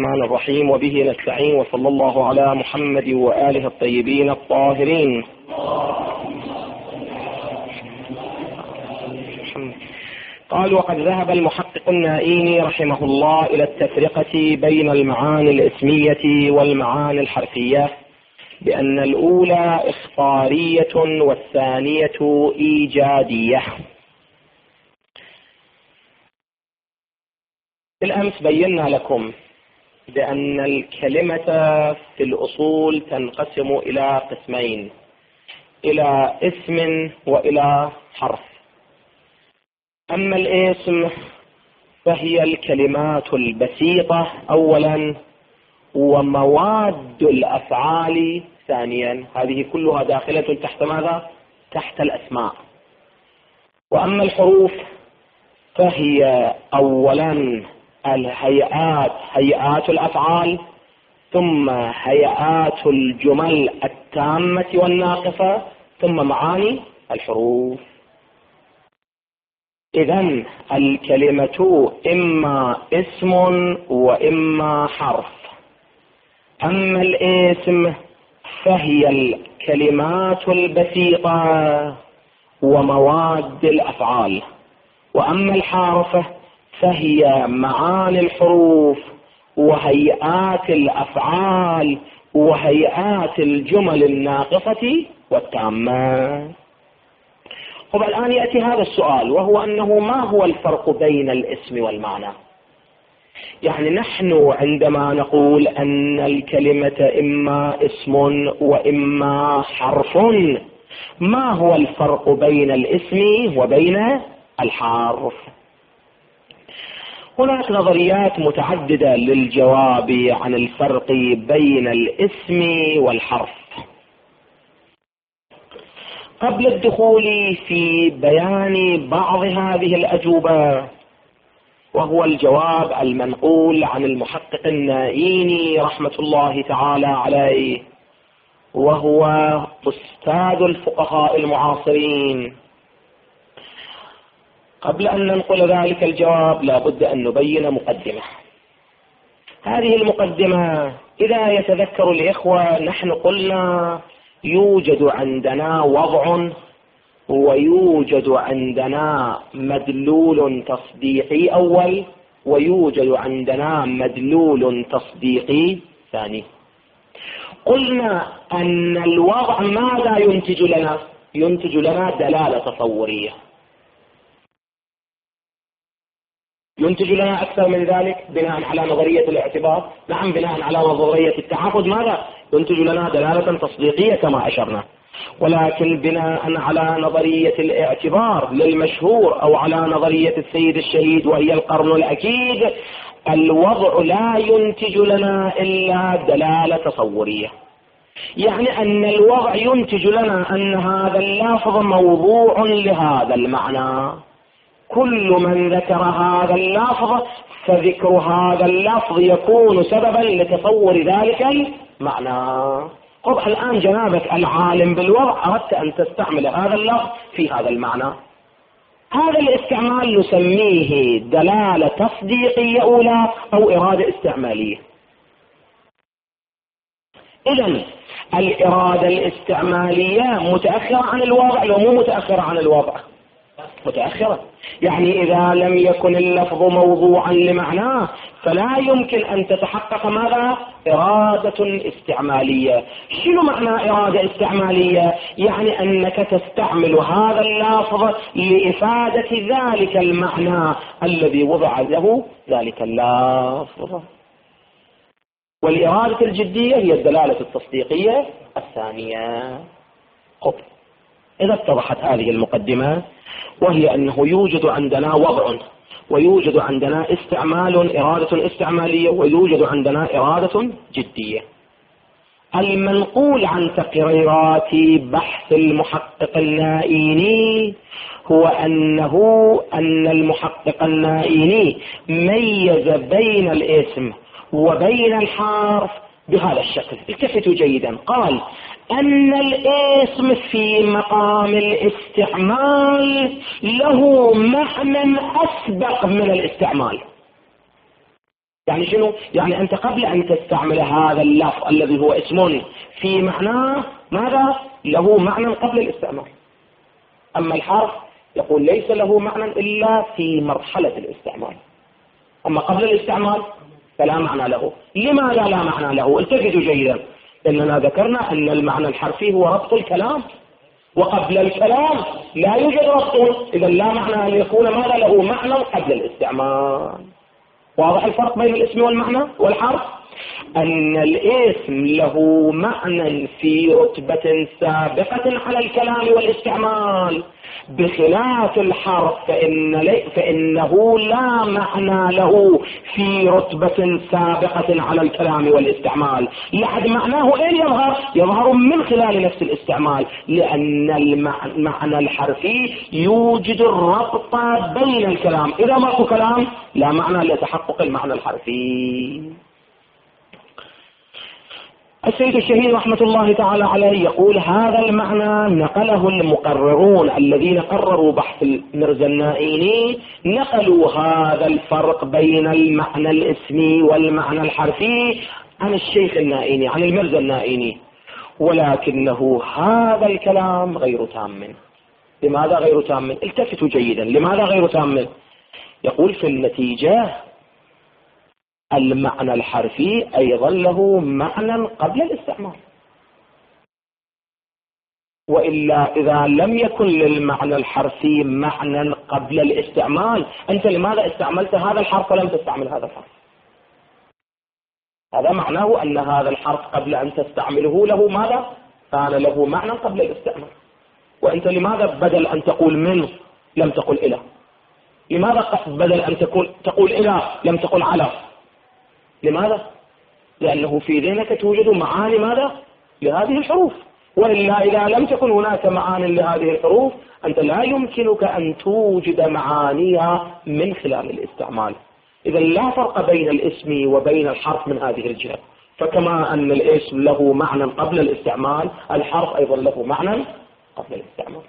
الرحمن الرحيم، وبه نستعين، وصلى الله على محمد وآله الطيبين الطاهرين. قال: وقد ذهب المحقق النائيني رحمه الله إلى التفرقة بين المعاني الاسمية والمعاني الحرفية، بأن الأولى إخبارية والثانية إيجادية. بالأمس بينا لكم بأن الكلمة في الأصول تنقسم إلى قسمين: إلى اسم وإلى حرف. أما الاسم فهي الكلمات البسيطة أولا، ومواد الأفعال ثانيا. هذه كلها داخلة تحت ماذا؟ تحت الأسماء. وأما الحروف فهي أولا الهيئات، هيئات الأفعال، ثم هيئات الجمل التامة والناقصة، ثم معاني الحروف. إذن الكلمة إما اسم وإما حرف. أما الاسم فهي الكلمات البسيطة ومواد الأفعال، وأما الحرف فهي معاني الحروف وهيئات الأفعال وهيئات الجمل الناقصة والتامة. طب الآن يأتي هذا السؤال، وهو أنه ما هو الفرق بين الاسم والمعنى؟ يعني نحن عندما نقول أن الكلمة إما اسم وإما حرف، ما هو الفرق بين الاسم وبين الحرف؟ هناك نظريات متعددة للجواب عن الفرق بين الاسم والحرف. قبل الدخول في بيان بعض هذه الأجوبة، وهو الجواب المنقول عن المحقق النائيني رحمة الله تعالى عليه، وهو أستاذ الفقهاء المعاصرين، قبل أن ننقل ذلك الجواب لا بد أن نبين مقدمة. هذه المقدمة إذا يتذكر الإخوة، نحن قلنا يوجد عندنا وضع ويوجد عندنا مدلول تصديقي أول، ويوجد عندنا مدلول تصديقي ثاني. قلنا أن الوضع ماذا ينتج لنا؟ ينتج لنا دلالة تصورية. ينتج لنا أكثر من ذلك بناء على نظرية الاعتبار، نعم بناء على نظرية التعاقد، ماذا؟ ينتج لنا دلالة تصديقية كما أشرنا. ولكن بناء على نظرية الاعتبار للمشهور أو على نظرية السيد الشهيد وهي القرن الأكيد، الوضع لا ينتج لنا إلا دلالة تصورية. يعني أن الوضع ينتج لنا أن هذا اللفظ موضوع لهذا المعنى. كل من ذكر هذا اللفظ فذكر هذا اللفظ يكون سببا لتصور ذلك المعنى. طب الآن جنابك العالم بالوضع أردت أن تستعمل هذا اللفظ في هذا المعنى، هذا الاستعمال نسميه دلالة تصديقية أولى أو إرادة استعمالية. إذن الإرادة الاستعمالية متأخرة عن الوضع لو مو متأخرة عن الوضع؟ متأخرة. يعني إذا لم يكن اللفظ موضوعا لمعناه فلا يمكن أن تتحقق ماذا؟ إرادة استعمالية. شنو معنى إرادة استعمالية؟ يعني أنك تستعمل هذا اللفظ لإفادة ذلك المعنى الذي وضع له ذلك اللفظ. والإرادة الجدية هي الدلالة التصديقية الثانية. إذا اتضحت هذه المقدمة، وهي أنه يوجد عندنا وضع ويوجد عندنا استعمال إرادة استعمالية ويوجد عندنا إرادة جدية. المنقول عن تقريرات بحث المحقق النائيني هو أن المحقق النائيني ميز بين الاسم وبين الحرف بهذا الشكل. التفتوا جيدا. قال أن الاسم في مقام الاستعمال له معنى أسبق من الاستعمال. يعني شنو؟ يعني أنت قبل أن تستعمل هذا اللفظ الذي هو اسم في معناه ماذا؟ له معنى قبل الاستعمال. أما الحرف يقول ليس له معنى إلا في مرحلة الاستعمال، أما قبل الاستعمال فلا معنى له. لماذا لا معنى له؟ التفتوا جيدا، إننا ذكرنا أن المعنى الحرفي هو ربط الكلام، وقبل الكلام لا يوجد ربط، إذا لا معنى أن يكون ماذا له معنى قبل الاستعمال. واضح الفرق بين الاسم والمعنى والحرف؟ أن الاسم له معنى في رتبة سابقة على الكلام والاستعمال، بخلاف الحرف فإنه لا معنى له في رتبة سابقة على الكلام والاستعمال. لحد معناه أين يظهر من خلال نفس الاستعمال، لأن المعنى الحرفي يوجد الربط بين الكلام. إذا ماكو كلام لا معنى لتحقق المعنى الحرفي. السيد الشهيد رحمة الله تعالى عليه يقول هذا المعنى نقله المقررون الذين قرروا بحث المرزا النائيني، نقلوا هذا الفرق بين المعنى الاسمي والمعنى الحرفي عن الشيخ النائيني، عن المرزا النائيني، ولكنه هذا الكلام غير تام. لماذا غير تام؟ التفتوا جيدا، لماذا غير تام؟ يقول في النتيجة المعنى الحرفي أيضا له معنى قبل الاستعمال، وإلا إذا لم يكن للمعنى الحرفي معنى قبل الاستعمال، أنت لماذا استعملت هذا الحرف ولم تستعمل هذا الحرف؟ هذا معناه أن هذا الحرف قبل أن تستعمله له ماذا؟ كان له معنى قبل الاستعمال. وأنت لماذا بدل أن تقول منه لم تقل إله؟ لماذا بدل أن تقول إله لم تقل على؟ لماذا؟ لأنه في ذهنك توجد معاني ماذا؟ لهذه الحروف، وإلا إذا لم تكن هناك معاني لهذه الحروف أنت لا يمكنك أن توجد معانيها من خلال الاستعمال. إذا لا فرق بين الاسم وبين الحرف من هذه الجهة، فكما أن الاسم له معنى قبل الاستعمال، الحرف أيضا له معنى قبل الاستعمال.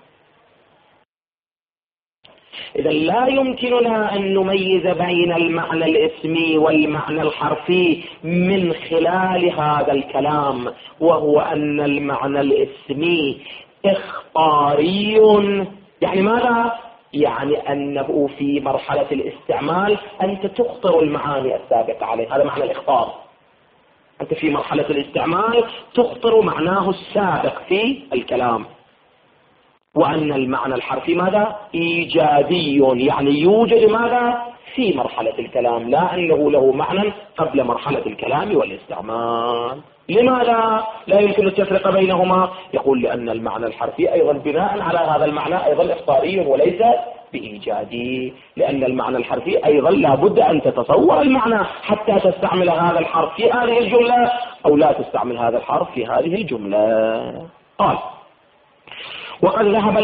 إذا لا يمكننا أن نميز بين المعنى الاسمي والمعنى الحرفي من خلال هذا الكلام، وهو أن المعنى الاسمي إخباري. يعني ماذا؟ يعني أنه في مرحلة الاستعمال أنت تخطر المعاني السابقة عليه، هذا معنى الإخبار. أنت في مرحلة الاستعمال تخطر معناه السابق في الكلام. وأن المعنى الحرفي ماذا؟ إيجادي، يعني يوجد ماذا؟ في مرحلة الكلام، لا أنه له معنى قبل مرحلة الكلام والاستعمال. لماذا لا يمكن التفرقة بينهما؟ يقول لأن المعنى الحرفي أيضا بناء على هذا المعنى أيضا إخباري وليس بإيجادي، لأن المعنى الحرفي أيضا لابد أن تتصور المعنى حتى تستعمل هذا الحرف في هذه الجملة أو لا تستعمل هذا الحرف في هذه الجملة. قال وقد ذهب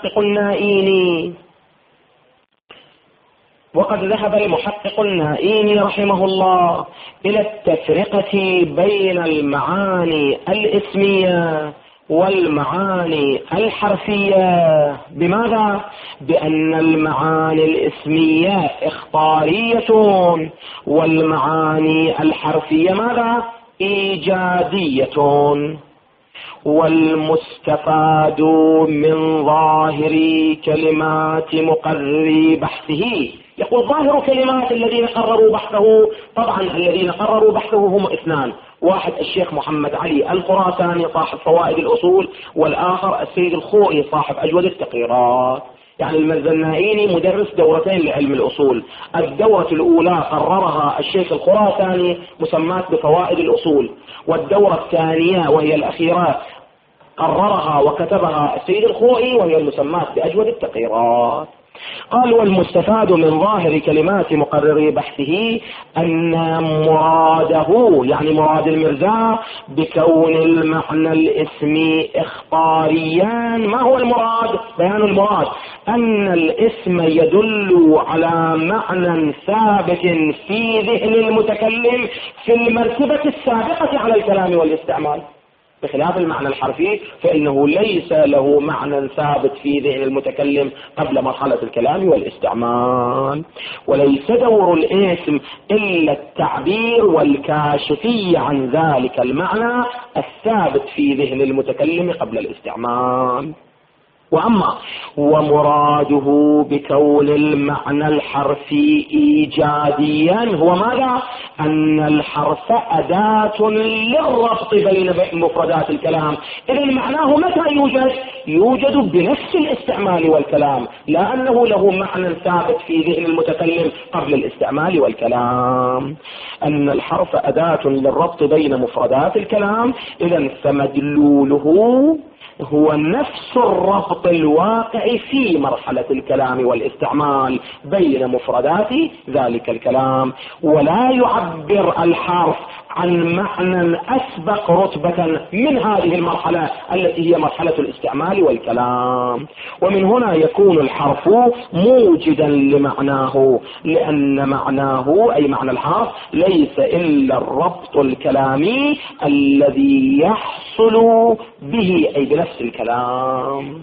المحقق النائيني رحمه الله إلى التفرقة بين المعاني الاسمية والمعاني الحرفية. بماذا؟ بأن المعاني الاسمية إخبارية والمعاني الحرفية ماذا؟ إيجادية. والمستفاد من ظاهر كلمات مقرري بحثه، يقول ظاهر كلمات الذين قرروا بحثه، طبعا الذين قرروا بحثه هم اثنان، واحد الشيخ محمد علي الخراساني صاحب فوائد الأصول، والآخر السيد الخوئي صاحب أجود التقريرات. يعني المرزا النائيني مدرس دورتين لعلم الأصول، الدورة الأولى قررها الشيخ الخراساني مسمات بفوائد الأصول، والدورة الثانية وهي الأخيرة قررها وكتبها السيد الخوئي وهي المسمات بأجود التقريرات. قال والمستفاد من ظاهر كلمات مقرري بحثه أن مراده، يعني مراد المرزا بكون المعنى الاسمي إخباريا. ما هو المراد؟ بيان المراد أن الاسم يدل على معنى ثابت في ذهن المتكلم في المرتبة السابقة على الكلام والاستعمال. بخلاف المعنى الحرفي فإنه ليس له معنى ثابت في ذهن المتكلم قبل مرحلة الكلام والاستعمال. وليس دور الاسم إلا التعبير والكاشفية عن ذلك المعنى الثابت في ذهن المتكلم قبل الاستعمال. وأما ومراده بكون المعنى الحرفي إيجاديا هو ماذا؟ أن الحرف أداة للربط بين مفردات الكلام. إذن معناه متى يوجد بنفس الاستعمال والكلام، لا أنه له معنى ثابت في ذهن المتكلم قبل الاستعمال والكلام. أن الحرف أداة للربط بين مفردات الكلام، إذن فمدلوله هو نفس الربط الواقع في مرحلة الكلام والاستعمال بين مفردات ذلك الكلام، ولا يعبر الحرف عن معنى أسبق رتبة من هذه المرحلة التي هي مرحلة الاستعمال والكلام. ومن هنا يكون الحرف موجدا لمعناه، لأن معناه أي معنى الحرف ليس إلا الربط الكلامي الذي يحصل به أي بنفس الكلام.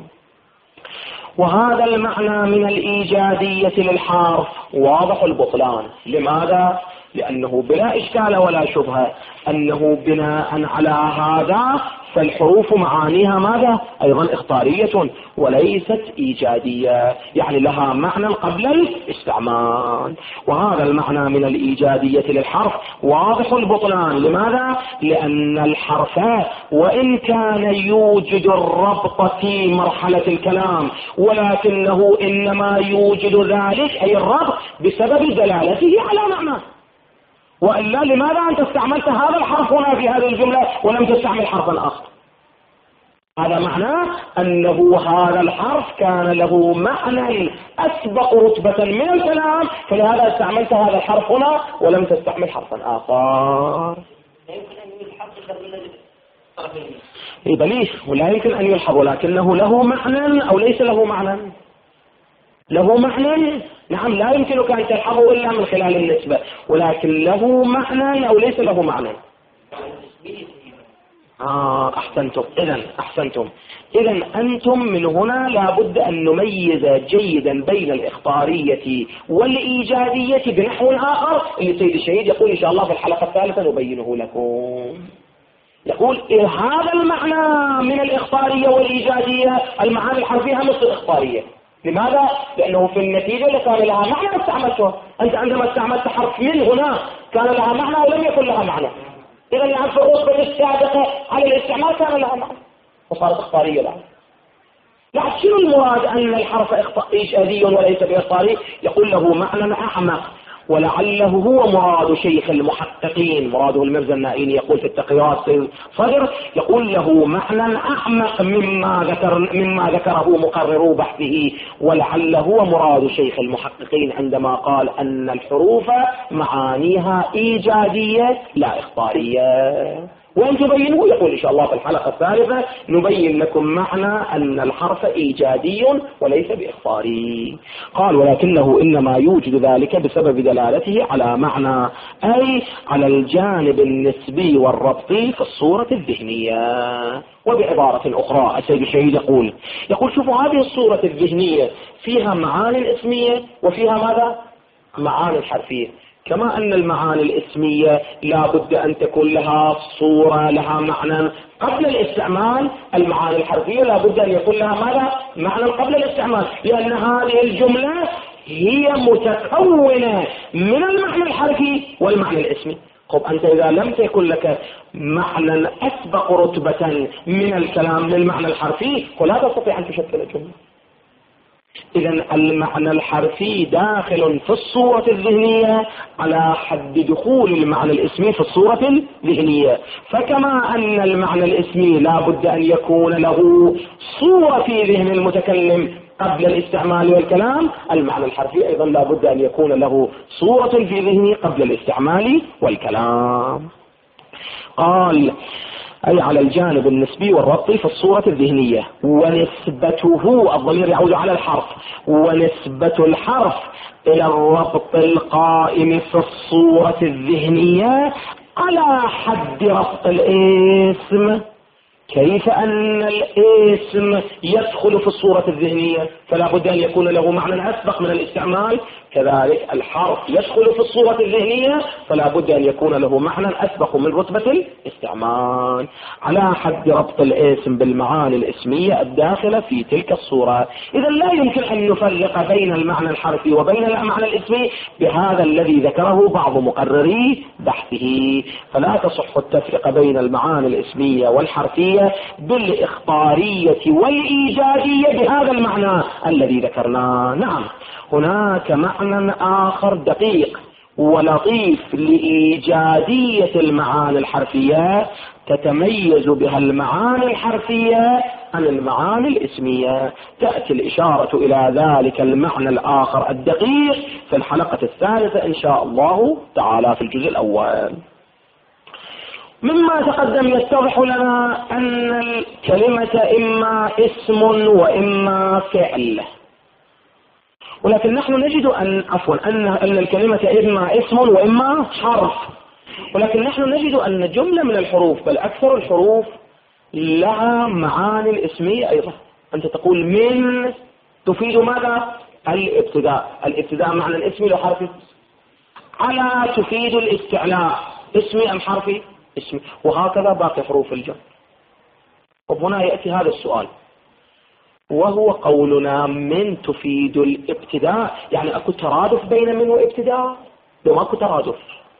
وهذا المعنى من الإيجادية للحرف واضح البطلان. لماذا؟ لأنه بلا إشكال ولا شبهة أنه بناء على هذا فالحروف معانيها ماذا؟ أيضا إخبارية وليست إيجادية، يعني لها معنى قبل الاستعمال. وهذا المعنى من الإيجادية للحرف واضح البطلان. لماذا؟ لأن الحرف وإن كان يوجد الربط في مرحلة الكلام، ولكنه إنما يوجد ذلك أي الربط بسبب دلالته على معنى. وإلا لماذا أنت استعملت هذا الحرف هنا في هذه الجملة ولم تستعمل حرفا آخر؟ هذا معناه أنه هذا الحرف كان له معنى أسبق رتبة من الكلام، فلهذا استعملت هذا الحرف هنا ولم تستعمل حرفا آخر. بليه ولا يمكن أن يلحظ، ولكنه له معنى أو ليس له معنى؟ له معنى، نعم، لا يمكنك أن تلحظه إلا من خلال النسبة، ولكن له معنى أو ليس له معنى؟ أحسنتم. إذن أنتم من هنا لابد أن نميز جيدا بين الإخبارية والإيجادية بنحو آخر اللي سيد الشهيد يقول إن شاء الله في الحلقة الثالثة نبينه لكم. يقول هذا المعنى من الإخبارية والإيجادية المعاني الحرفية مثل الإخبارية. لماذا؟ لأنه في النتيجة كان لها معنى استعملته. أنت عندما استعملت حرف من هنا كان لها معنى ولم يكن لها معنى. إذا يعني في الرتبة السابقة على الاستعمال كان لها معنى وصارت إخبارية الآن. لكن شنو المراد أن الحرف إيجادي وليس بإخباري؟ يقول له معنى أعمق، ولعله هو مراد شيخ المحققين، مراده المرزا النائيني يقول في التقريرات في الصدر، يقول له معنى أعمق مما ذكره مقررو بحثه، ولعله هو مراد شيخ المحققين عندما قال أن الحروف معانيها إيجادية لا إخبارية. وأن تبينه يقول إن شاء الله في الحلقة الثالثة نبين لكم معنى أن الحرف إيجادي وليس بإخباري. قال ولكنه إنما يوجد ذلك بسبب دلالته على معنى، أي على الجانب النسبي والربطي في الصورة الذهنية. وبعبارة أخرى السيد الشهيد يقول شوفوا هذه الصورة الذهنية فيها معاني اسمية وفيها ماذا؟ معاني حرفية. كما أن المعاني الاسمية لا بد أن تكون لها صورة لها معنى قبل الاستعمال، المعاني الحرفية لا بد أن يكون لها ماذا؟ معنى قبل الاستعمال، لأن هذه الجملة هي متكونة من المعنى الحرفي والمعنى الاسمي. طب أنت إذا لم تكن لك معنى أسبق رتبة من الكلام للمعنى الحرفي فلا تستطيع أن تشكل الجملة. إذن المعنى الحرفي داخل في الصورة الذهنية على حد دخول المعنى الاسمي في الصورة الذهنية. فكما أن المعنى الاسمي لا بد أن يكون له صورة في ذهن المتكلم قبل الاستعمال والكلام، المعنى الحرفي أيضا لا بد أن يكون له صورة في ذهنه قبل الاستعمال والكلام. قال أي على الجانب النسبي والربطي في الصورة الذهنية. ونسبته الضمير يعود على الحرف، ونسبة الحرف إلى الربط القائم في الصورة الذهنية على حد ربط الاسم. كيف أن الاسم يدخل في الصورة الذهنية فلا بد أن يكون له معنى أسبق من الاستعمال، كذلك الحرف يدخل في الصورة الذهنية فلا بد أن يكون له معنى أسبق من رتبة الاستعمال، على حد ربط الاسم بالمعاني الاسمية الداخلة في تلك الصورة. إذا لا يمكن أن نفرق بين المعنى الحرفي وبين المعنى الاسمي بهذا الذي ذكره بعض مقرري بحثه، فلا تصح التفرقة بين المعاني الاسمية والحرفية بالإخبارية والإيجادية بهذا المعنى الذي ذكرناه. نعم، هناك معنى آخر دقيق ولطيف لإيجادية المعاني الحرفية تتميز بها المعاني الحرفية عن المعاني الاسمية. تأتي الإشارة إلى ذلك المعنى الآخر الدقيق في الحلقة الثالثة إن شاء الله تعالى في الجزء الأول. مما تقدم يتضح لنا أن الكلمة إما اسم وإما فعل، ولكن نحن نجد أن الكلمة إما اسم وإما حرف، ولكن نحن نجد أن جملة من الحروف بل أكثر الحروف لها معاني الاسمية أيضا. أنت تقول من تفيد ماذا؟ الابتداء. الابتداء معنى اسمي لو حرفي. على تفيد الاستعلاء، اسمي أم حرفي؟ اسمي. وهكذا باقي حروف الجر. وهنا يأتي هذا السؤال، وهو قولنا من تفيد الابتداء، يعني أكو ترادف بين من وابتداء؟ لو ماكو ترادف.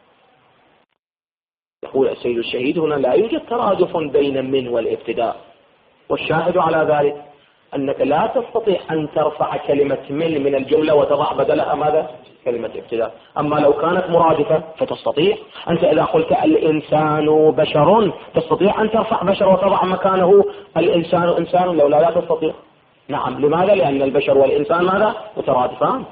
يقول السيد الشهيد هنا لا يوجد ترادف بين من والابتداء، والشاهد على ذلك أنك لا تستطيع أن ترفع كلمة من الجملة وتضع بدلها ماذا؟ كلمة ابتداء. أما لو كانت مرادفة فتستطيع. أنت إذا قلت الإنسان بشر تستطيع أن ترفع بشر وتضع مكانه الإنسان إنسان، لو لا تستطيع. نعم، لماذا؟ لأن البشر والإنسان ماذا؟ مترادفان.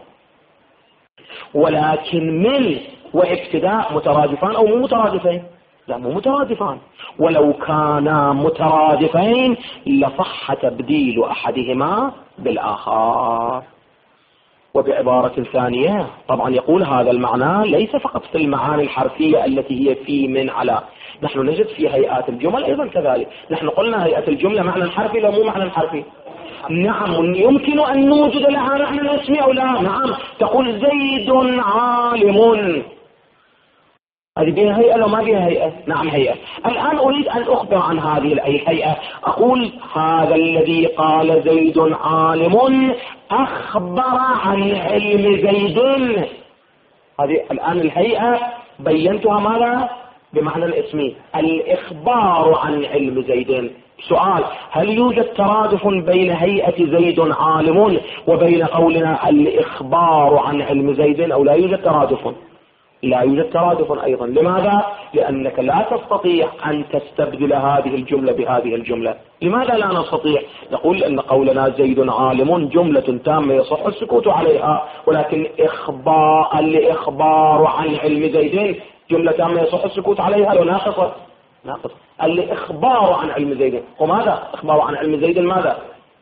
ولكن من وابتداء مترادفان أو مو مترادفين؟ لا، مو مترادفان. ولو كانا مترادفين لصح تبديل أحدهما بالآخر. وبعبارة ثانية طبعا يقول هذا المعنى ليس فقط في المعاني الحرفية التي هي في من على، نحن نجد في هيئات الجمل أيضا كذلك. نحن قلنا هيئة الجملة معنى حرفي لو مو معنى حرفي؟ نعم، يمكن أن نوجد لها معنى اسمي أو لا. نعم، تقول زيد عالم، هذه بها هيئة لو ما بها هيئة؟ نعم هيئة. الآن أريد أن أخبر عن هذه الهيئة، أقول هذا الذي قال زيد عالم أخبر عن علم زيد. هذه الآن الهيئة بينتها ماذا؟ بمعنى الاسمي، الإخبار عن علم زيد. سؤال، هل يوجد ترادف بين هيئة زيد عالم وبين قولنا الإخبار عن علم زيد أو لا يوجد ترادف؟ لا يوجد ترادف أيضا. لماذا؟ لأنك لا تستطيع أن تستبدل هذه الجملة بهذه الجملة. لماذا لا نستطيع؟ نقول أن قولنا زيد عالم جملة تامة يصح السكوت عليها، ولكن الإخبار عن علم زيد جملة تامة يصح السكوت عليها لو ناقصة. ناقص. الإخبار عن علم زيد، وماذا؟ إخبار عن علم زيد ماذا؟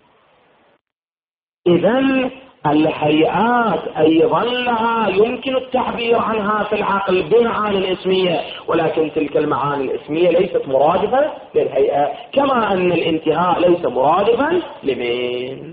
إذن الهيئات أيضا لها يمكن التعبير عنها في العقل بمعاني الاسمية، ولكن تلك المعاني الاسمية ليست مرادفة للهيئة، كما أن الانتهاء ليس مرادفا لمن.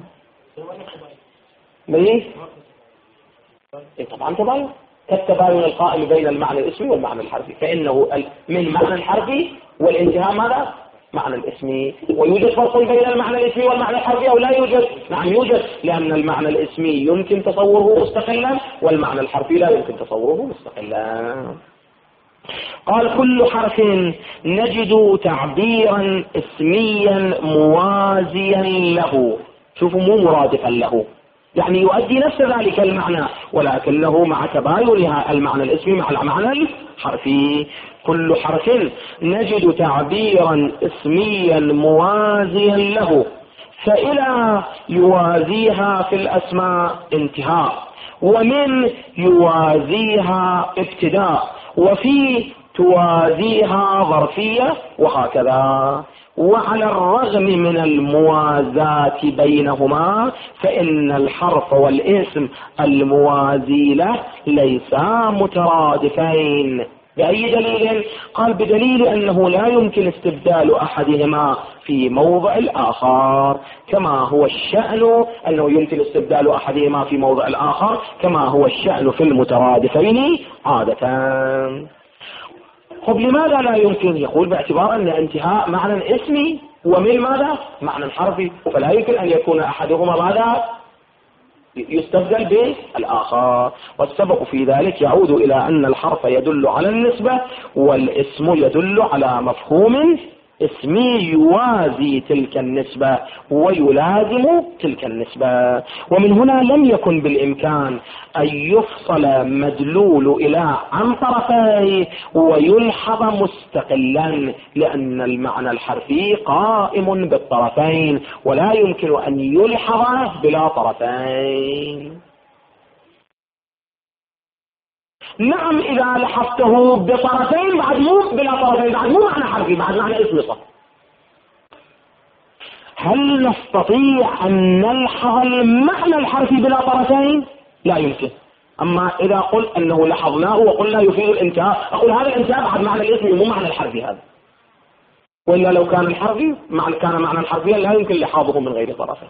طبعا تباين، كالتباين القائم بين المعنى الاسمي والمعنى الحرفي، فإنه من معنى الحرفي والانتهاء ماذا؟ معنى الاسمي. ويوجد فرق بين المعنى الاسمي والمعنى الحرفي أو لا يوجد؟ نعم يوجد، لأن المعنى الاسمي يمكن تصوره مستقلا والمعنى الحرفي لا يمكن تصوره مستقلا. قال كل حرف نجد تعبيرا اسميا موازيا له. شوفوا، مو مرادفا له، يعني يؤدي نفس ذلك المعنى ولكنه مع تباينها المعنى الاسمي مع المعنى الحرفي. كل حرف نجد تعبيرا اسميا موازيا له، فإلى يوازيها في الأسماء انتهاء، ومن يوازيها ابتداء، وفي توازيها ظرفية، وهكذا. وعلى الرغم من الموازاة بينهما فإن الحرف والاسم الموازي له ليسا مترادفين. بأي دليل؟ قال بدليل أنه لا يمكن استبدال أحدهما في موضع الآخر، كما هو الشأن أنه يمكن استبدال أحدهما في موضع الآخر كما هو الشأن في المترادفين عادة. طب لماذا لا يمكن؟ يقول باعتبار أن انتهاء معنى اسمي ومن ماذا؟ معنى حرفي، فلا يمكن أن يكون أحدهما ماذا؟ يستبدل بالآخر. والسبب في ذلك يعود إلى أن الحرف يدل على النسبة والاسم يدل على مفهوم اسمي يوازي تلك النسبة ويلازم تلك النسبة. ومن هنا لم يكن بالإمكان أن يفصل مدلول إله عن طرفيه ويلحظ مستقلا، لأن المعنى الحرفي قائم بالطرفين ولا يمكن أن يلحظ بلا طرفين. نعم إذا لحظته بطرفين بعد مو بلا طرفين، بعد مو معنى حرفي، بعد معنى اسمي صح. هل نستطيع أن نلحظ المعنى الحرفي بلا طرفين؟ لا يمكن. أما إذا قلت أنه لحظناه وقلنا يفيد الانتهاء، أقول هذا الانتهاء بعد معنى الاسمي مو معنى الحرفي هذا، وإلا لو كان الحرفي كان معنى الحرفي لا يمكن لحاظه من غير طرفين.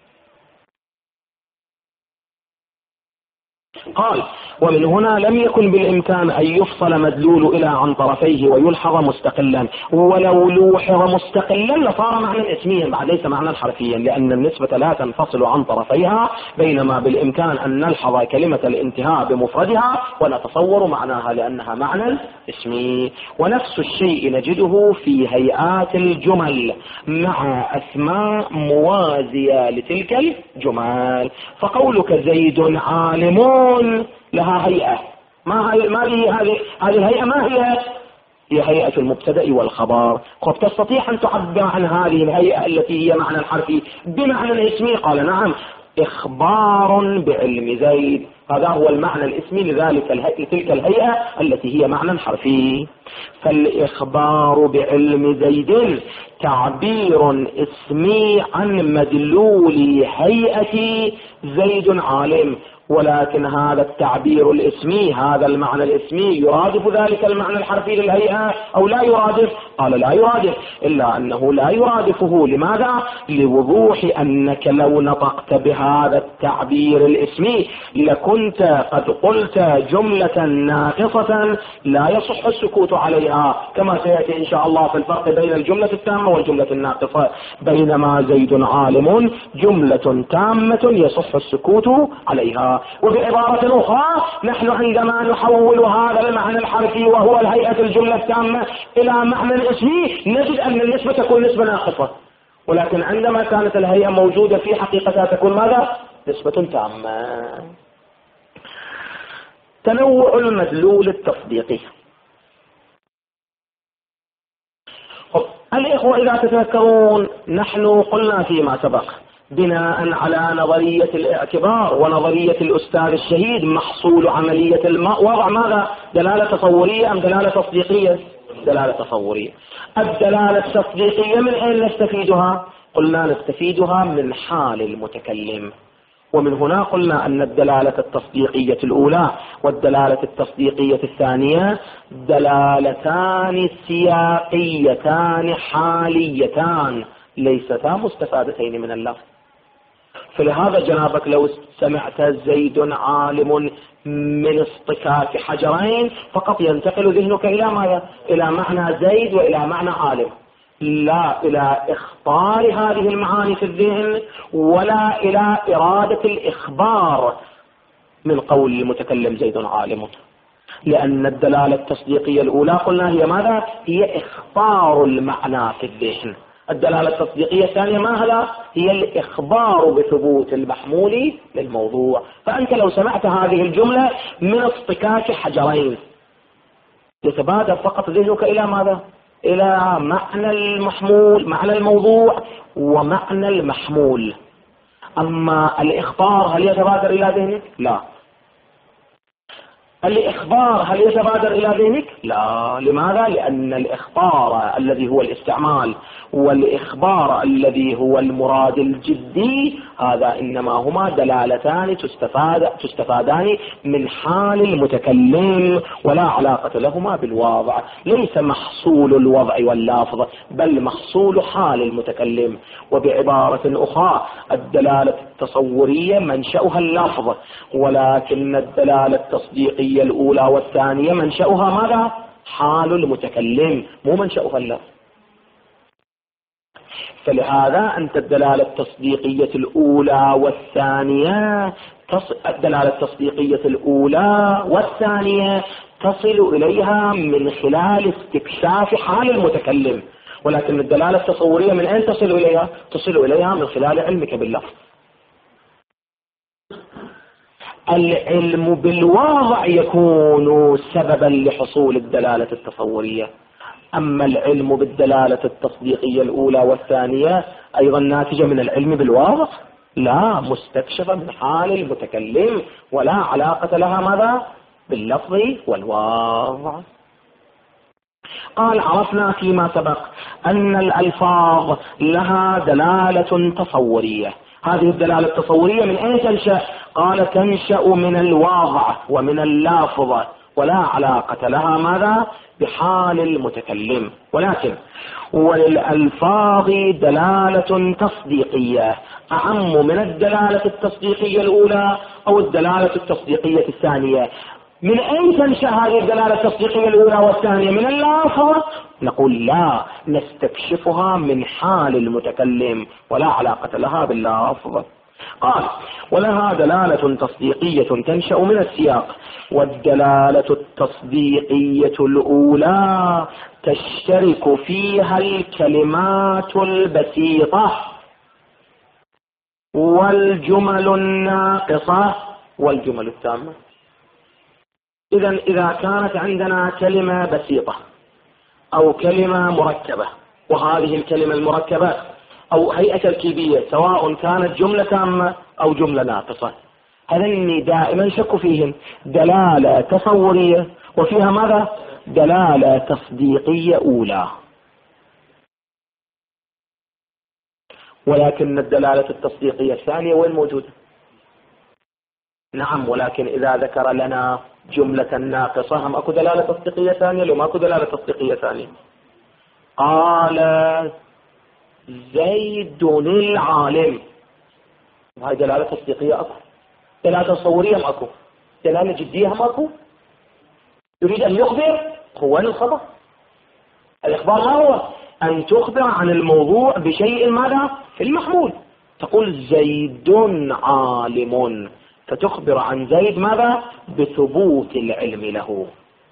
قال ومن هنا لم يكن بالإمكان أن يفصل مدلول إلى عن طرفيه ويلحظ مستقلا، ولو لوحظ مستقلا لصار معنى اسميا بعد ليس معنى حرفيا، لأن النسبة لا تنفصل عن طرفيها، بينما بالإمكان أن نلحظ كلمة الانتهاء بمفردها ونتصور معناها لأنها معنى اسمي. ونفس الشيء نجده في هيئات الجمل مع أسماء موازية لتلك الجمل. فقولك زيد عالم لها هيئة، ما هي هذه الهيئة؟ ما هي هيئة المبتدأ والخبر. قد تستطيع أن تعبر عن هذه الهيئة التي هي معنى حرفي بمعنى اسمي؟ قال نعم، إخبار بعلم زيد، هذا هو المعنى الاسمي لذلك تلك الهيئة التي هي معنى حرفي. فالإخبار بعلم زيد تعبير اسمي عن مدلول هيئة زيد عالم، ولكن هذا التعبير الاسمي هذا المعنى الاسمي يرادف ذلك المعنى الحرفي للهيئة أو لا يرادف؟ قال لا يرادف، إلا أنه لا يرادفه. لماذا؟ لوضوح أنك لو نطقت بهذا التعبير الاسمي لكنت قد قلت جملة ناقصة لا يصح السكوت عليها، كما سيأتي إن شاء الله في الفرق بين الجملة التامة والجملة الناقصة. بينما زيد عالم جملة تامة يصح السكوت عليها. وبعبارة أخرى نحن عندما نحول هذا المعنى الحرفي وهو الهيئة الجملة التامة إلى معنى اسمي نجد أن النسبة تكون نسبة ناقصة، ولكن عندما كانت الهيئة موجودة في حقيقتها تكون ماذا؟ نسبة تامة. تنوع المدلول التصديقي. الإخوة إذا تتذكرون نحن قلنا فيما سبق بناء على نظرية الاعتبار ونظرية الأستاذ الشهيد محصول عملية وضع ماذا؟ دلالة تصورية أم دلالة تصديقية؟ دلالة تصورية. الدلالة التصديقية من أين نستفيدها؟ قلنا نستفيدها من حال المتكلم، ومن هنا قلنا أن الدلالة التصديقية الأولى والدلالة التصديقية الثانية دلالتان سياقيتان حاليتان ليستا مستفادتين من اللفظ. فلهذا جنابك لو سمعت زيد عالم من اصطكاك حجرين فقط ينتقل ذهنك إلى ماذا؟ إلى معنى زيد وإلى معنى عالم، لا إلى إخطار هذه المعاني في الذهن ولا إلى إرادة الإخبار من قول المتكلم زيد عالم، لأن الدلالة التصديقية الأولى قلنا هي ماذا؟ هي إخبار المعنى في الذهن. الدلالة التصديقية الثانية ما هذا؟ هي الإخبار بثبوت المحمول للموضوع. فأنت لو سمعت هذه الجملة من اصطكاك حجرين يتبادر فقط ذهنك إلى ماذا؟ إلى معنى المحمول، معنى الموضوع ومعنى المحمول. أما الإخبار هل يتبادر إلى ذهنك؟ لا. الإخبار هل يتبادر إلى ذهنك؟ لا. لماذا؟ لأن الإخبار الذي هو الاستعمال والإخبار الذي هو المراد الجدي هذا إنما هما دلالتان تستفادان من حال المتكلم ولا علاقة لهما بالواضع. ليس محصول الوضع واللفظ بل محصول حال المتكلم. وبعبارة أخرى الدلالة التصورية منشأها اللفظ، ولكن الدلالة التصديقية الأولى والثانية منشأها ماذا؟ حال المتكلم، مو منشأها اللفظ. فلهذا أنت الدلالة التصديقية الأولى والثانية تصل إليها من خلال استكشاف حال المتكلم، ولكن الدلالة التصورية من أين تصل إليها؟ تصل إليها من خلال علمك باللفظ. العلم بالواضع يكون سببا لحصول الدلالة التصورية، أما العلم بالدلالة التصديقية الأولى والثانية أيضا ناتجة من العلم بالواضع، لا، مستكشفة من حال المتكلم ولا علاقة لها ماذا؟ باللفظ والواضع. قال عرفنا فيما سبق أن الألفاظ لها دلالة تصورية. هذه الدلالة التصورية من أين تنشأ؟ قال تنشأ من الواضع ومن اللافظة ولا علاقة لها ماذا؟ بحال المتكلم. ولكن وللألفاظ دلالة تصديقية أعم من الدلالة التصديقية الأولى أو الدلالة التصديقية الثانية. من أين تنشأ هذه الدلالة التصديقية الأولى والثانية؟ من اللافظ؟ نقول لا، نستكشفها من حال المتكلم ولا علاقة لها باللافظ. قال ولها دلالة تصديقية تنشأ من السياق، والدلالة التصديقية الأولى تشترك فيها الكلمات البسيطة والجمل الناقصة والجمل التامة. إذا كانت عندنا كلمة بسيطة أو كلمة مركبة، وهذه الكلمة المركبة أو هيئة تركيبية سواء كانت جملة تامة أو جملة ناقصة، هذين دائما شك فيهن دلالة تصورية وفيها ماذا؟ دلالة تصديقية أولى. ولكن الدلالة التصديقية الثانية وين موجودة؟ نعم، ولكن إذا ذكر لنا جملة ناقصة هم أكو دلالة تصديقية ثانية؟ لو ما أكو دلالة تصديقية ثانية. قال زيد العالم، هاي دلالة تصديقية أكو، دلالة تصورية هم أكو، دلالة جدية هم أكو. يريد أن يخبر، هو الخبر. الإخبار ما هو؟ أن تخبر عن الموضوع بشيء ماذا؟ في المحمول. تقول زيد عالم، فتخبر عن زيد ماذا؟ بثبوت العلم له.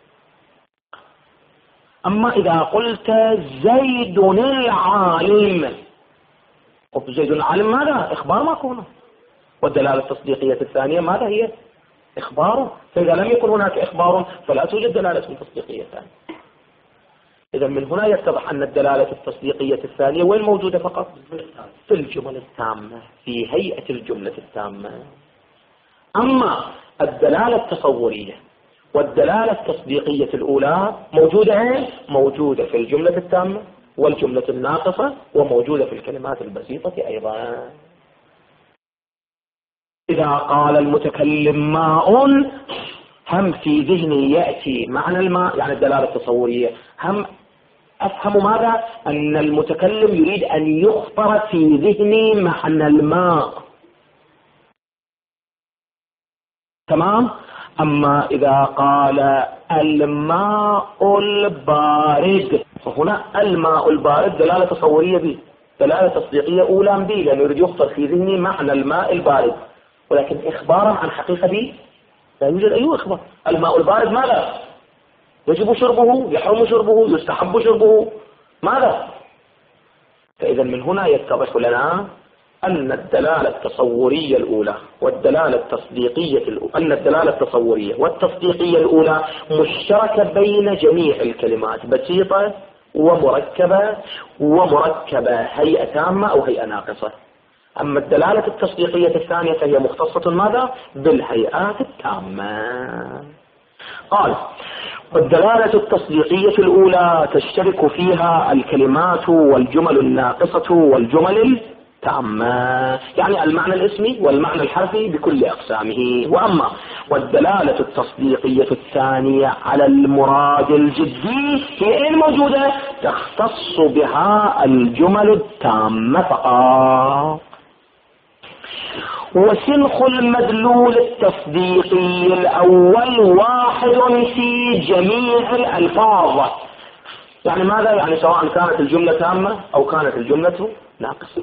أما إذا قلت زيد العالم، قلت زيد العالم ماذا؟ إخبار ما كونه. والدلالة التصديقية الثانية ماذا هي؟ إخباره. فإذا لم يكن هناك إخبار فلا توجد دلالة تصديقية ثانية. إذا من هنا يتضح أن الدلالة التصديقية الثانية وين موجودة؟ فقط في الجمل التامة، في هيئة الجملة التامة. أما الدلالة التصورية والدلالة التصديقية الأولى موجودة موجودة في الجملة التامة والجملة الناقصة، وموجودة في الكلمات البسيطة أيضا. إذا قال المتكلم ماء، هم في ذهني يأتي معنى الماء، يعني الدلالة التصورية، هم أفهم ماذا؟ أن المتكلم يريد أن يخبر في ذهني معنى الماء. تمام؟ أما إذا قال الماء البارد، فهنا الماء البارد دلالة تصورية به، دلالة تصديقية أولى به، لأنه يريد يخبر في ذهني معنى الماء البارد، ولكن إخبارا عن حقيقة به لا يوجد أي إخبار. الماء البارد ماذا؟ يجب شربه، يحرم شربه، يستحب شربه، ماذا؟ فإذا من هنا يتضح لنا أن الدلالة التصورية الأولى والدلالة التصديقية الأولى، أن الدلالة التصورية والتصديقية الأولى مشتركة بين جميع الكلمات، بسيطة ومركبة هيئة تامة أو هيئة ناقصة. أما الدلالة التصديقية الثانية فهي مختصة ماذا؟ بالهيئات التامة. قال: والدلالة التصديقية الأولى تشترك فيها الكلمات والجمل الناقصة والجمل التامة، يعني المعنى الاسمي والمعنى الحرفي بكل أقسامه. وأما والدلالة التصديقية الثانية على المراد الجدي هي الموجودة تختص بها الجمل التامة فقط. وسنخ المدلول التصديقي الأول واحد في جميع الألفاظ. يعني ماذا؟ يعني سواء كانت الجملة تامة أو كانت الجملة ناقصة.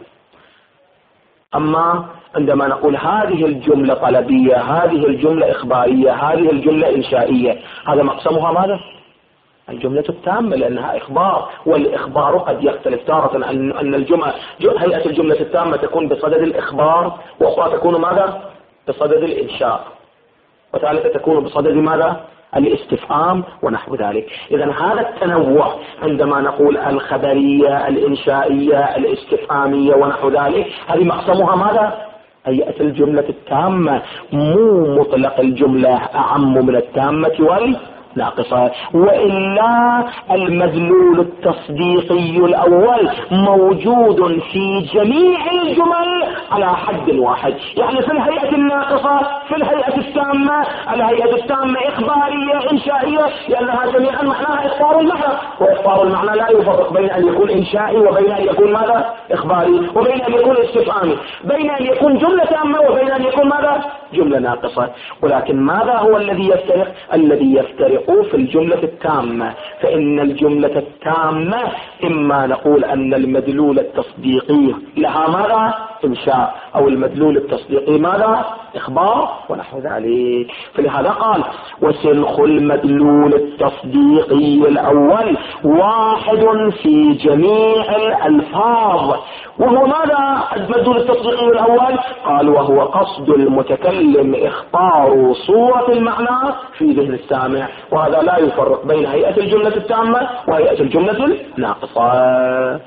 أما عندما نقول هذه الجملة طلبية، هذه الجملة إخبارية، هذه الجملة إنشائية، هذا مقسمها ماذا؟ الجملة التامة، لأنها إخبار، والإخبار قد يختلف تارة أن هيئة الجملة التامة تكون بصدد الإخبار، وأخرى تكون ماذا؟ بصدد الإنشاء، وثالثة تكون بصدد ماذا؟ الاستفهام ونحو ذلك. إذن هذا التنوع عندما نقول الخبرية، الإنشائية، الاستفهامية ونحو ذلك، هذه مقسمها ماذا؟ هيئة الجملة التامة، مو مطلق الجملة أعم من التامة والناقصة. وإلا المدلول التصديقي الأول موجود في جميع الجمل على حد واحد، يعني في الهيئة الناقصة، في الهيئة التامة. الهيئة التامة إخبارية إنشائية، لأنها جميعا معناها إخبار المعنى، وإخبار المعنى لا يفرق بين أن يكون إنشائي وبين أن يكون ماذا؟ إخباري، وبين أن يكون استفهامي، بين أن يكون جملة تامة وبين أن يكون ماذا؟ جملة ناقصة. ولكن ماذا هو الذي يفترق؟ الذي يفترق في الجملة التامة، فإن الجملة التامة إما نقول أن المدلول التصديقي لها ماذا؟ إنشاء، أو المدلول التصديقي ماذا؟ إخبار ونحو ذلك. فلهذا قال: وسنخ المدلول التصديقي الأول واحد في جميع الألفاظ. وهو ماذا المدلول التصديقي الأول؟ قال: وهو قصد المتكلم إخبار صورة المعنى في ذهن السامع. وهذا لا يفرق بين هيئة الجملة التامة وهيئة الجملة الناقصة.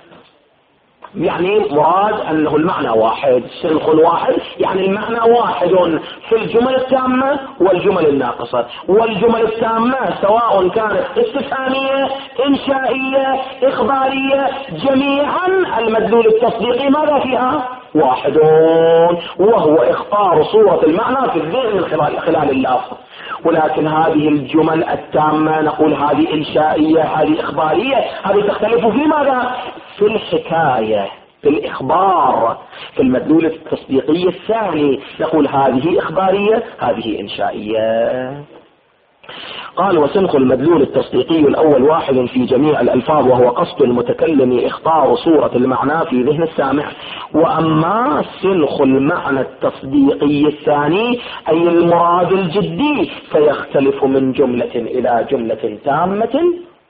يعني مراد أنه المعنى واحد، سنخ واحد، يعني المعنى واحد في الجمل التامة والجمل الناقصة. والجمل التامة سواء كانت استفهامية، إنشائية، إخبارية، جميعا المدلول التصديقي ماذا فيها؟ واحد، وهو إخبار صورة المعنى في الذهن خلال اللفظ. ولكن هذه الجمل التامة نقول هذه إنشائية، هذه إخبارية، هذه تختلف في ماذا؟ في الحكاية، في الإخبار. في المدلول التصديقي الثاني نقول هذه إخبارية، هذه إنشائية. قال: وسنخ المدلول التصديقي الأول واحد في جميع الألفاظ، وهو قصد المتكلم إخبار صورة المعنى في ذهن السامع. وأما سنخ المعنى التصديقي الثاني أي المراد الجدي فيختلف من جملة إلى جملة تامة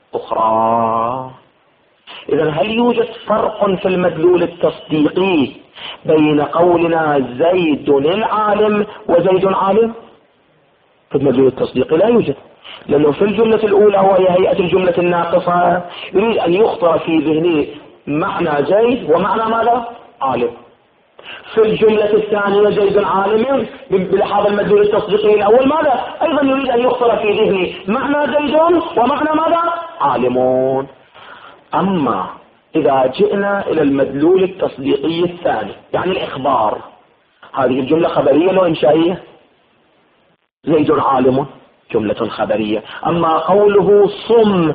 أخرى. إذن هل يوجد فرق في المدلول التصديقي بين قولنا زيد العالم وزيد عالم؟ في المدلول التصديقي لا يوجد، لأنه في الجملة الأولى وهي هيئة الجملة الناقصة يريد أن يخطر في ذهنه معنى زيد ومعنى ماذا؟ عالم. في الجملة الثانية زيد عالم بلحاظ المدلول التصديقي الأول ماذا؟ أيضا يريد أن يخطر في ذهنه معنى زيد ومعنى ماذا؟ عالمون. أما إذا جئنا إلى المدلول التصديقي الثاني يعني الإخبار، هذه الجملة خبرية أو إنشائية؟ زيد عالم جملة خبرية. أما قوله صم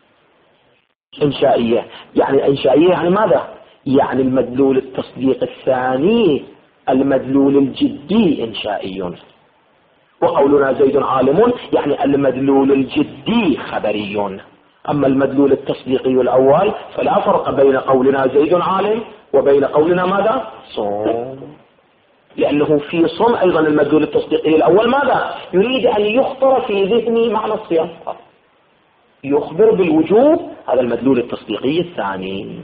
إنشائية، يعني إنشائية يعني ماذا؟ يعني المدلول التصديق الثاني المدلول الجدي إنشائي. وقولنا زيد عالم يعني المدلول الجدي خبري. أما المدلول التصديقي الأول فلا فرق بين قولنا زيد عالم وبين قولنا ماذا؟ صم، لأنه في صم أيضا المدلول التصديقي الأول ماذا؟ يريد أن يخطر في ذهني معنى الصيام، يخبر بالوجوب، هذا المدلول التصديقي الثاني.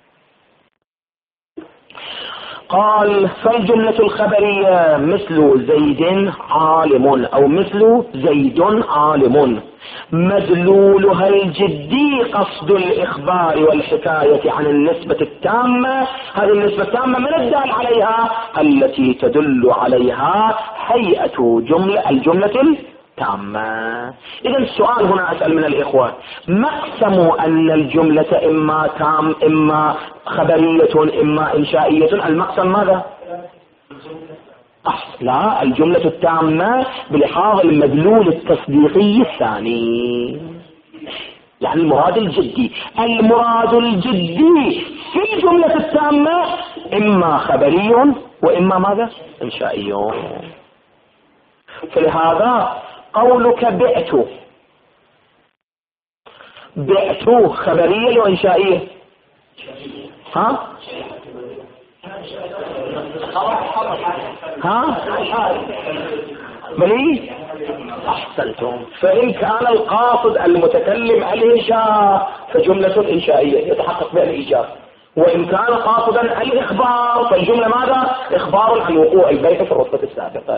قال: فالجملة الخبرية مثل زيد عالم أو مثل زيد عالم مدلولها الجدي قصد الإخبار والحكاية عن النسبة التامة. هذه النسبة التامة من الدال عليها التي تدل عليها هيئة الجملة تامة. إذا السؤال هنا أسأل من الإخوة، ما اقسموا أن الجملة إما تام إما خبرية إما إنشائية؟ المقسم ماذا؟ لا، الجملة التامة بلحاظ المدلول التصديقي الثاني، يعني المراد الجدي. المراد الجدي في الجملة التامة إما خبري وإما ماذا؟ إنشائي. فلهذا قولك بعت خبرية وإنشائية؟ بلي أحسنتم. فإن كان القاصد المتكلم الإنشاء فجملة إنشائية يتحقق بها الإيجاب، وإن كان قاصدا الإخبار فالجملة ماذا؟ إخبار عن وقوع البيع في الرتبة السابقة.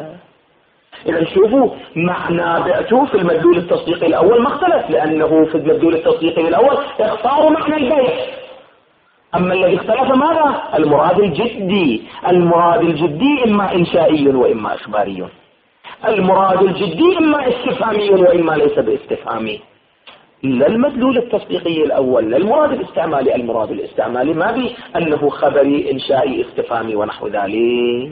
إذا شوفوا معنى بعته في المدلول التصديقي الأول ما اختلف، لأنه في المدلول التصديقي الأول اختصار معنى البيع. أما الذي اختلف ماذا؟ المراد الجدي. المراد الجدي إما إنشائي وإما إخباري. المراد الجدي إما استفهامي وإما ليس باستفهامي. لا المدلول التصديقي الأول لا المراد الاستعمالي. المراد الاستعمالي ما بي أنه خبري إنشائي استفهامي ونحو ذلك.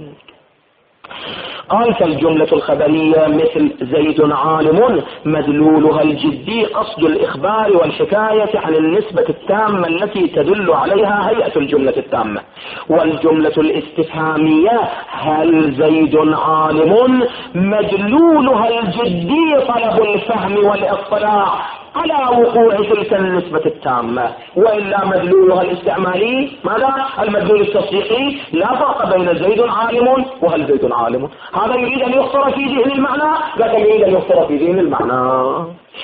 قال فالجملة الخبرية مثل زيد عالم مدلولها الجدي قصد الإخبار والحكاية عن النسبة التامة التي تدل عليها هيئة الجملة التامة. والجملة الاستفهامية هل زيد عالم مدلولها الجدي طلب الفهم والاطلاع على وقوع تلك النسبة التامة، وإلا مدلولها الاستعمالي ماذا؟ المدلول التصديقي لا فرق بين زيد عالم وهل زيد عالم. هذا يريد أن يخسر في ذهن المعنى، ذاك يريد أن يخسر في ذهن المعنى.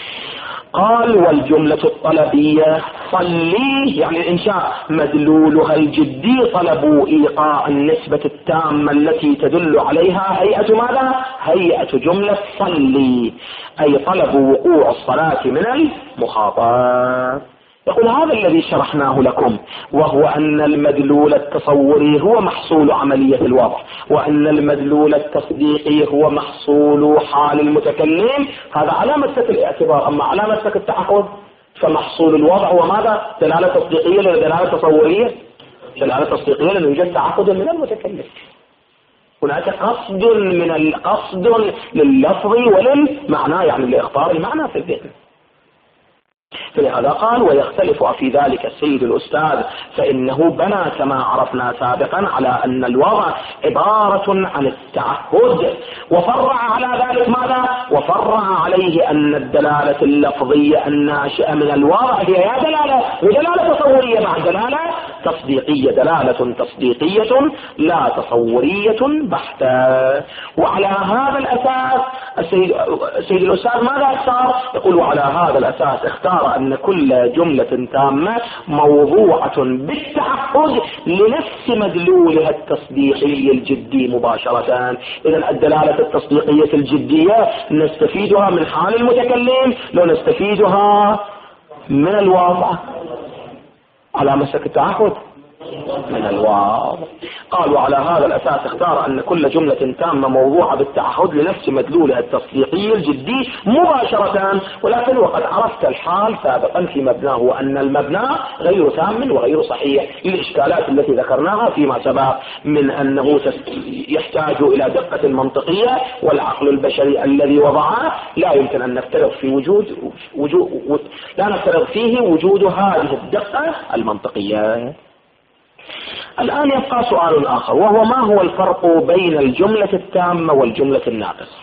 قال والجملة الطلبية صلي يعني الإنشاء مدلولها الجدي طلب إيقاع النسبة التامة التي تدل عليها هيئة ماذا؟ هيئة جملة صلي، أي طلب وقوع الصلاة من المخاطب. يقول هذا الذي شرحناه لكم، وهو أن المدلول التصوري هو محصول عملية الوضع، وأن المدلول التصديقي هو محصول حال المتكلم. هذا على مسك الاعتبار. أما على مسك التعهد فمحصول الوضع هو ماذا؟ دلالة تصديقية ولا دلالة تصورية؟ دلالة تصديقية، لأنه يوجد تعهد من المتكلم. هناك قصد لللفظ وللمعنى، يعني لإخبار المعنى في الذهن. فلهذا قال ويختلف في ذلك السيد الأستاذ، فإنه بنى كما عرفنا سابقا على أن الوضع عبارة عن التعهد، وفرع على ذلك ماذا؟ وفرع عليه أن الدلالة اللفظية الناشئة من الوضع هي يا دلالة ودلالة تصورية مع دلالة تصديقية، دلالة تصديقية لا تصورية بحتة. وعلى هذا الأساس السيد الأستاذ ماذا اختار؟ يقول وعلى هذا الأساس اختار أن كل جملة تامة موضوعة بالتعهد لنفس مدلولها التصديقي الجدي مباشرة. إذن الدلالة التصديقية الجدية نستفيدها من حال المتكلم لو نستفيدها من الواضع على مسك التعهد من الواضع. قالوا على هذا الأساس اختار أن كل جملة تامة موضوعة بالتعهد لنفس مدلولها التصديقي الجدي مباشرة. ولكن وقد عرفت الحال سابقا في مبناه أن المبنى غير تام وغير صحيح للإشكالات التي ذكرناها فيما سبق، من أنه يحتاج إلى دقة منطقية، والعقل البشري الذي وضعه لا يمكن أن نفترض في لا نفترض فيه وجود هذه الدقة المنطقية. الآن يبقى سؤال آخر، وهو ما هو الفرق بين الجملة التامة والجملة الناقصة؟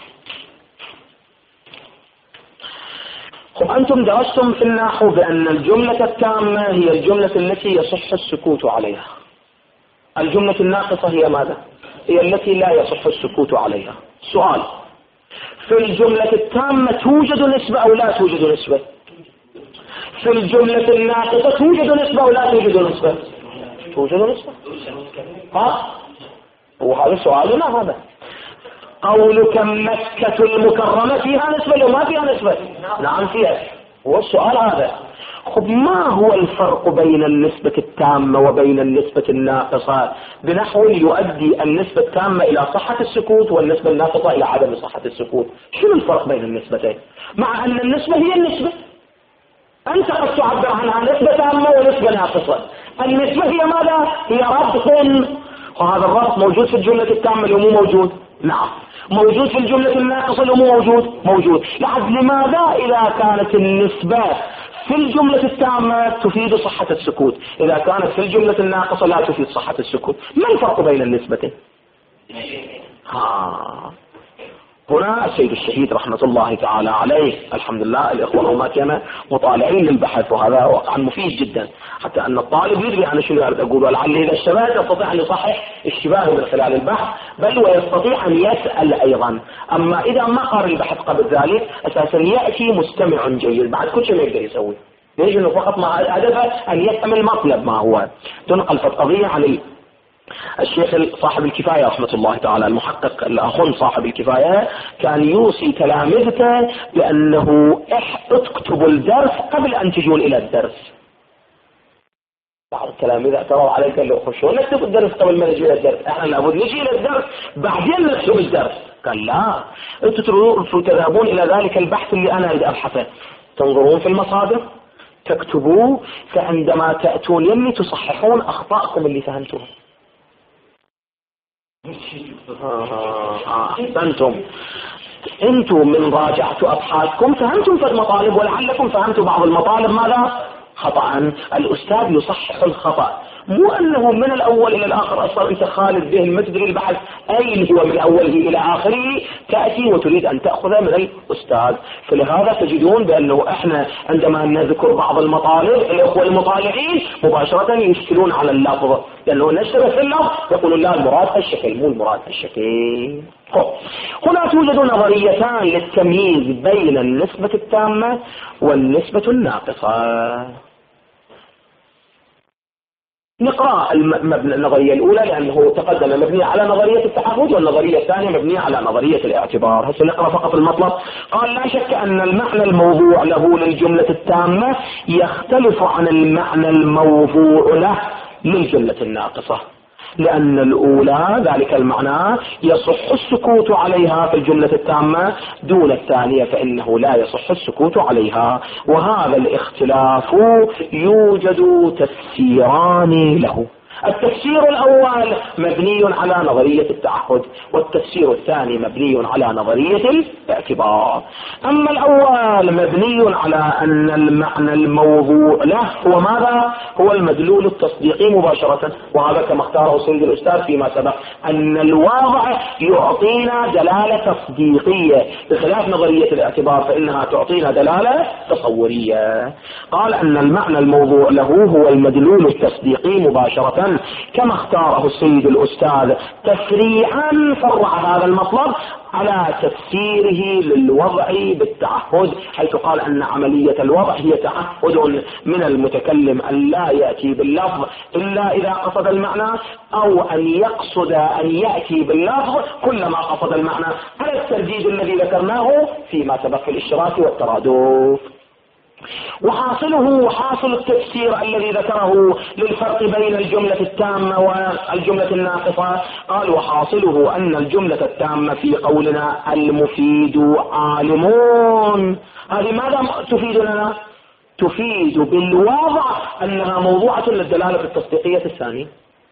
أنتم درستم في النحو بأن الجملة التامة هي الجملة التي يصح السكوت عليها. الجملة الناقصة هي ماذا؟ هي التي لا يصح السكوت عليها. سؤال، في الجملة التامة توجد نسبة أو لا توجد نسبة؟ في الجملة الناقصة توجد نسبة أو لا توجد نسبة؟ توجد نسبة. وهذا سؤالنا هذا. قولك مكة المكرمة فيها نسبة ولا ما فيها نسبة؟ نعم فيها. هو السؤال هذا. خب ما هو الفرق بين النسبة التامة وبين النسبة الناقصة بنحو يؤدي النسبة التامة إلى صحة السكوت والنسبة الناقصة إلى عدم صحة السكوت؟ شنو الفرق بين النسبتين مع أن النسبة هي النسبة؟ أنت قد تعبر عنها نسبة تامة ونسبة ناقصة. النسبة هي ماذا؟ هي ربط، وهذا الربط موجود في الجملة التامة اللي مو موجود؟ نعم. موجود في الجملة الناقصة اللي مو موجود؟ موجود. لماذا إذا كانت النسبة في الجملة التامة تفيد صحة السكوت، إذا كانت في الجملة الناقصة لا تفيد صحة السكوت؟ ما الفرق بين النسبتين؟ هنا السيد الشهيد رحمة الله تعالى عليه، الحمد لله الإخوة وما كان مطالعين للبحث، وهذا واقعا مفيد جدا حتى أن الطالب يدري أنا شنو أريد أقول، ولعل إذا اشتبه يستطيع أن يصحح اشتباهه من خلال البحث، بل ويستطيع أن يسأل أيضا. أما إذا ما قرأ البحث قبل ذلك أساسا يأتي مستمع جيد بعد كل شيء ما يقدر يسوي، ليش؟ إنه فقط مع هدفه أن يفهم المطلب ما هو. تنقل في القضية عن الشيخ صاحب الكفاية رحمة الله تعالى، المحقق الأخن صاحب الكفاية، كان يوصي تلامذته بأنه اكتبوا الدرس قبل أن تجون إلى الدرس. بعض التلاميذ اعترضوا عليه قال له خشوا نكتب الدرس قبل ما نجي إلى الدرس، احنا لابد نجي إلى الدرس بعدين نكتب الدرس. قال لا، انتم تذهبون إلى ذلك البحث اللي أنا أريد أبحثه، تنظرون في المصادر تكتبوه، فعندما تأتون يمي تصححون أخطاءكم اللي فهمتوها. أحسنتم، أنتم من راجعتوا أبحاثكم فهمتم في المطالب، ولعلكم فهمتوا بعض المطالب ماذا؟ خطأ. الأستاذ يصحح الخطأ، مو أنه من الأول إلى الآخر أصلا أنت خالد ذهن ما تدري البحث أين هو من أوله إلى آخره، تأتي وتريد أن تأخذه من الأستاذ. فلهذا تجدون بأنه إحنا عندما نذكر بعض المطالب الأخوة المطالعين مباشرة يشكلون على اللفظ، لأنه نشتبه في اللفظ يقولون لا المراد الشكل، مو المراد الشكل. هنا توجد نظريتان للتمييز بين النسبة التامة والنسبة الناقصة. نقرأ النظرية الأولى لأنه تقدم مبنية على نظرية التعهد، والنظرية الثانية مبنية على نظرية الاعتبار. هسه نقرأ فقط المطلب. قال لا شك أن المعنى الموضوع له للجملة التامة يختلف عن المعنى الموضوع له للجملة الناقصة، لأن الأولى ذلك المعنى يصح السكوت عليها في الجملة التامة دون الثانية فإنه لا يصح السكوت عليها، وهذا الاختلاف يوجد تفسيران له. التفسير الأول مبني على نظرية التعهد، والتفسير الثاني مبني على نظرية الاعتبار. أما الأول مبني على أن المعنى الموضوع له هو ماذا؟ هو المدلول التصديقي مباشرة، وهذا كما اختاره سيد الأستاذ فيما سبق أن الواضع يعطينا دلالة تصديقية بخلاف نظرية الاعتبار فإنها تعطينا دلالة تصورية. قال أن المعنى الموضوع له هو المدلول التصديقي مباشرة كما اختاره السيد الأستاذ تفريعا، فرع هذا المطلب على تفسيره للوضع بالتعهد، حيث قال أن عملية الوضع هي تعهد من المتكلم أن لا يأتي باللفظ إلا إذا قصد المعنى، أو أن يقصد أن يأتي باللفظ كلما قصد المعنى، على الترديد الذي ذكرناه فيما سبق في الاشتراك والترادف. وحاصله حاصل التفسير الذي ذكره للفرق بين الجملة التامة والجملة الناقصة، قال وحاصله أن الجملة التامة في قولنا المفيد عالمون، هذه ماذا تفيد لنا؟ تفيد بالواضع أنها موضوعة للدلالة التصديقية الثانية.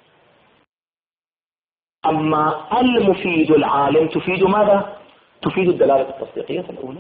أما المفيد العالم تفيد ماذا؟ تفيد الدلالة التصديقية الأولى.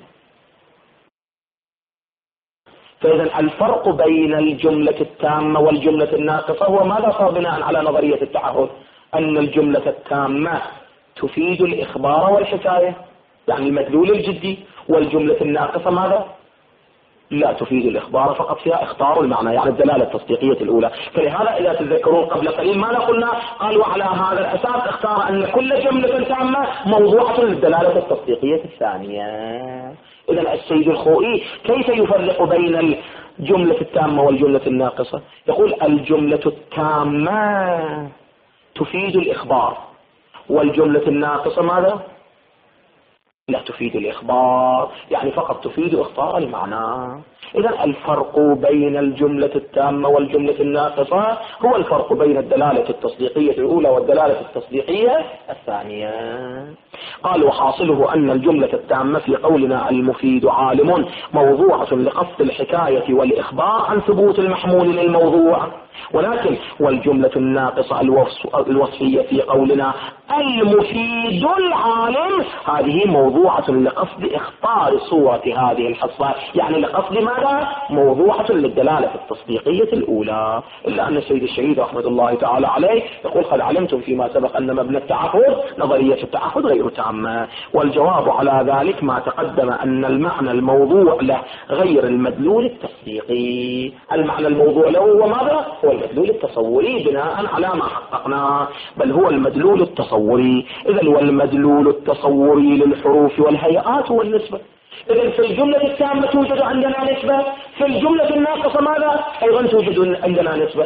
فإذا الفرق بين الجملة التامة والجملة الناقصة هو ماذا صار بناء على نظرية التعهد؟ أن الجملة التامة تفيد الإخبار والحكاية، يعني المدلول الجدي، والجملة الناقصة ماذا؟ لا تفيد الإخبار فقط، فيها اختار المعنى يعني الدلالة التصديقية الأولى. فلهذا إذا تذكرون قبل قليل ماذا قلنا؟ قالوا على هذا الأساس اختار أن كل جملة تامة موضوعة للدلالة التصديقية الثانية. إذا السيد الخوئي كيف يفرق بين الجملة التامة والجملة الناقصة؟ يقول الجملة التامة تفيد الإخبار، والجملة الناقصة ماذا؟ لا تفيد الإخبار، يعني فقط تفيد إخطاء المعنى. إذا الفرق بين الجملة التامة والجملة الناقصة هو الفرق بين الدلالة التصديقية الأولى والدلالة التصديقية الثانية. قال وحاصله أن الجملة التامة في قولنا المفيد عالم موضوعة لقصد الحكاية والإخبار عن ثبوت المحمول للموضوع، ولكن والجملة الناقصة الوصفية في قولنا المفيد العالم هذه موضوعة لقصد اخطار صورة هذه الحصة، يعني لقصد ماذا؟ موضوعة للدلالة التصديقية الأولى. إلا أن السيد الشهيد رحمة الله تعالى عليه يقول قد علمتم فيما سبق أن مبنى التعهد نظرية التعهد غير تامة، والجواب على ذلك ما تقدم أن المعنى الموضوع له غير المدلول التصديقي. المعنى الموضوع له هو ماذا؟ هو المدلول التصوري بناء على ما حققناه، بل هو المدلول التصوري. إذا والمدلول التصوري للحروف والهيئات والنسبة. إذا في الجملة التامة توجد عندنا نسبة، في الجملة الناقصة ماذا؟ أيضا توجد عندنا نسبة.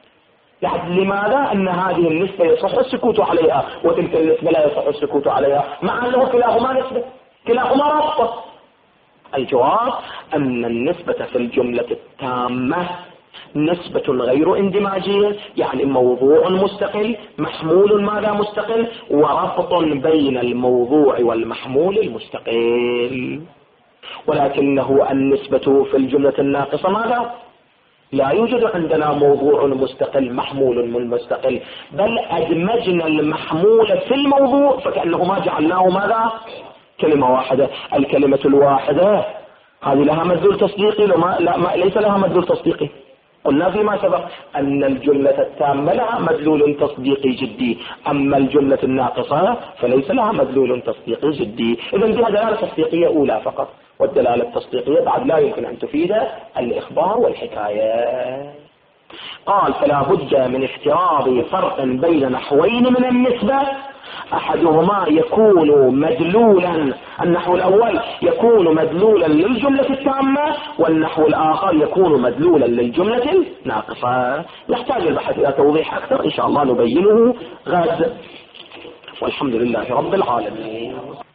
لماذا؟ أن هذه النسبة يصح السكوت عليها وتلك النسبة لا يصح السكوت عليها، مع أنه كلاهما نسبة، كلاهما رابطة. الجواب أن النسبة في الجملة التامة نسبة غير اندماجية، يعني موضوع مستقل محمول ماذا مستقل، وربط بين الموضوع والمحمول المستقل. ولكنه النسبة في الجملة الناقصة ماذا؟ لا يوجد عندنا موضوع مستقل محمول مستقل، بل أدمجنا المحمول في الموضوع فكأنه ما جعلناه ماذا؟ كلمة واحدة. الكلمة الواحدة هذه لها مدلول تصديقي؟ لا ليس لها مدلول تصديقي. قلنا فيما سبق أن الجملة التامة لها مدلول تصديقي جدي، أما الجملة الناقصة فليس لها مدلول تصديقي جدي. إذا بها دلالة تصديقية أولى فقط، والدلالة التصديقية بعد لا يمكن أن تفيد الإخبار والحكاية. قال فلا بد من افتراض فرق بين نحوين من النسبة، أحدهما يكون مدلولا، النحو الأول يكون مدلولا للجملة التامة، والنحو الآخر يكون مدلولا للجملة الناقصة. يحتاج البحث إلى توضيح أكثر إن شاء الله نبينه غد، والحمد لله رب العالمين.